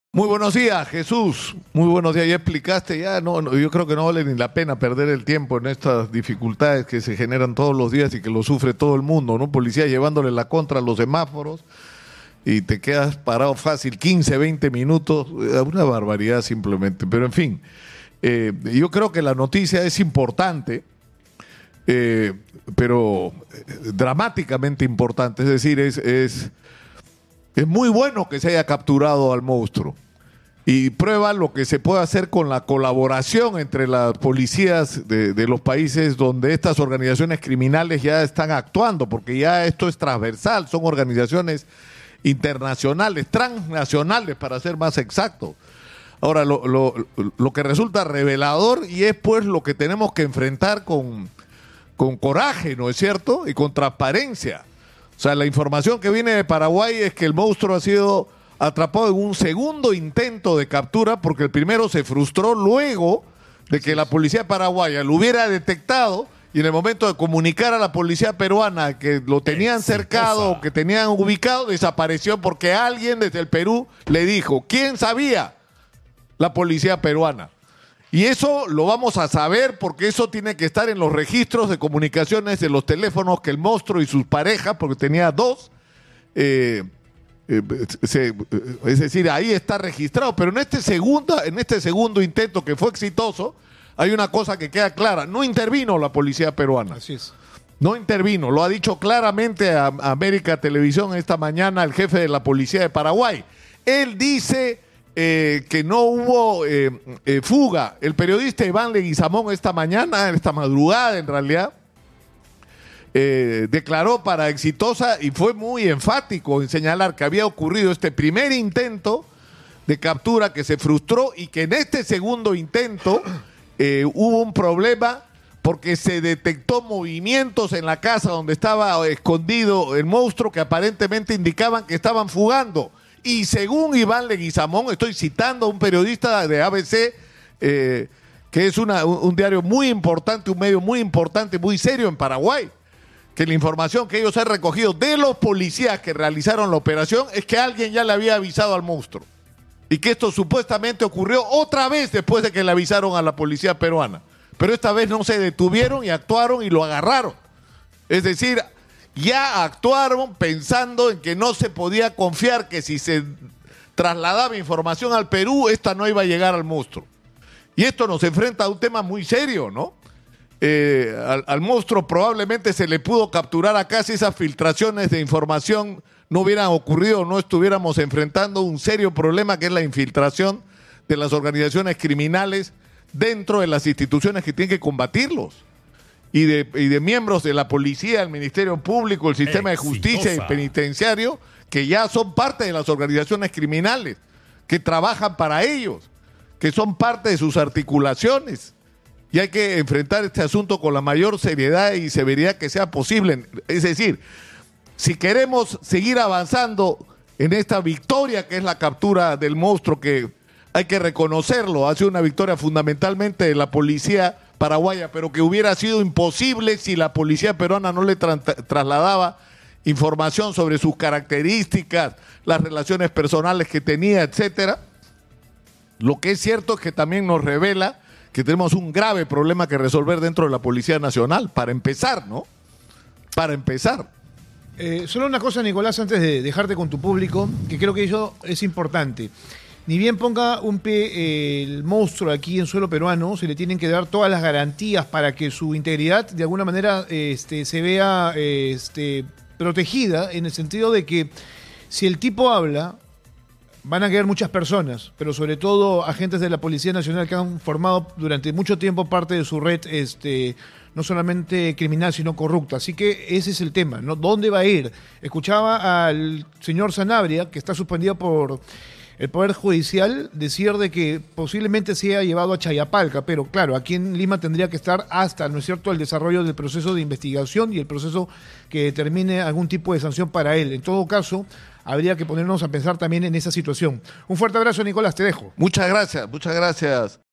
Muy buenos días, Jesús. Muy buenos días. Ya explicaste, ya yo creo que no vale ni la pena perder el tiempo en estas dificultades que se generan todos los días y que lo sufre todo el mundo, ¿no? Policía llevándole la contra a los semáforos y te quedas parado fácil 15, 20 minutos, una barbaridad simplemente. Pero en fin, yo creo que la noticia es importante, pero dramáticamente importante. Es decir, es muy bueno que se haya capturado al monstruo y prueba lo que se puede hacer con la colaboración entre las policías de los países donde estas organizaciones criminales ya están actuando, porque ya esto es transversal, son organizaciones internacionales, transnacionales para ser más exacto. Ahora, lo que resulta revelador y es pues lo que tenemos que enfrentar con coraje, ¿no es cierto? Y con transparencia. O sea, la información que viene de Paraguay es que el monstruo ha sido atrapado en un segundo intento de captura porque el primero se frustró luego de que la policía paraguaya lo hubiera detectado y en el momento de comunicar a la policía peruana que lo tenían cercado, que tenían ubicado, desapareció porque alguien desde el Perú le dijo, ¿quién sabía? La policía peruana. Y eso lo vamos a saber porque eso tiene que estar en los registros de comunicaciones de los teléfonos que el monstruo y sus parejas, porque tenía dos, es decir, ahí está registrado. Pero en este segundo intento que fue exitoso, hay una cosa que queda clara. No intervino la policía peruana. Así es. No intervino. Lo ha dicho claramente a América Televisión esta mañana el jefe de la policía de Paraguay. Él dice que no hubo fuga. El periodista Iván Leguizamón esta madrugada en realidad, declaró para Exitosa y fue muy enfático en señalar que había ocurrido este primer intento de captura que se frustró y que en este segundo intento hubo un problema porque se detectó movimientos en la casa donde estaba escondido el monstruo que aparentemente indicaban que estaban fugando. Y según Iván Leguizamón, estoy citando a un periodista de ABC, que es un diario muy importante, un medio muy importante, muy serio en Paraguay, que la información que ellos han recogido de los policías que realizaron la operación es que alguien ya le había avisado al monstruo. Y que esto supuestamente ocurrió otra vez después de que le avisaron a la policía peruana. Pero esta vez no se detuvieron y actuaron y lo agarraron. Es decir, ya actuaron pensando en que no se podía confiar que si se trasladaba información al Perú, esta no iba a llegar al monstruo. Y esto nos enfrenta a un tema muy serio, ¿no? Al monstruo probablemente se le pudo capturar acá si esas filtraciones de información no hubieran ocurrido, no estuviéramos enfrentando un serio problema que es la infiltración de las organizaciones criminales dentro de las instituciones que tienen que combatirlos. Y de miembros de la policía, el Ministerio Público, el sistema de justicia y penitenciario, que ya son parte de las organizaciones criminales, que trabajan para ellos, que son parte de sus articulaciones. Y hay que enfrentar este asunto con la mayor seriedad y severidad que sea posible. Es decir, si queremos seguir avanzando en esta victoria que es la captura del monstruo, que hay que reconocerlo, ha sido una victoria fundamentalmente de la policía paraguaya, pero que hubiera sido imposible si la policía peruana no le trasladaba información sobre sus características, las relaciones personales que tenía, etcétera. Lo que es cierto es que también nos revela que tenemos un grave problema que resolver dentro de la Policía Nacional, para empezar, ¿no? Para empezar. Solo una cosa, Nicolás, antes de dejarte con tu público, que creo que eso es importante. Ni bien ponga un pie el monstruo aquí en suelo peruano, se le tienen que dar todas las garantías para que su integridad de alguna manera se vea protegida, en el sentido de que si el tipo habla, van a quedar muchas personas, pero sobre todo agentes de la Policía Nacional que han formado durante mucho tiempo parte de su red, no solamente criminal, sino corrupta. Así que ese es el tema, ¿no? ¿Dónde va a ir? Escuchaba al señor Sanabria, que está suspendido por el Poder Judicial, decir de que posiblemente sea llevado a Chayapalca, pero claro, aquí en Lima tendría que estar hasta, ¿no es cierto?, el desarrollo del proceso de investigación y el proceso que determine algún tipo de sanción para él. En todo caso, habría que ponernos a pensar también en esa situación. Un fuerte abrazo, Nicolás, te dejo. Muchas gracias, muchas gracias.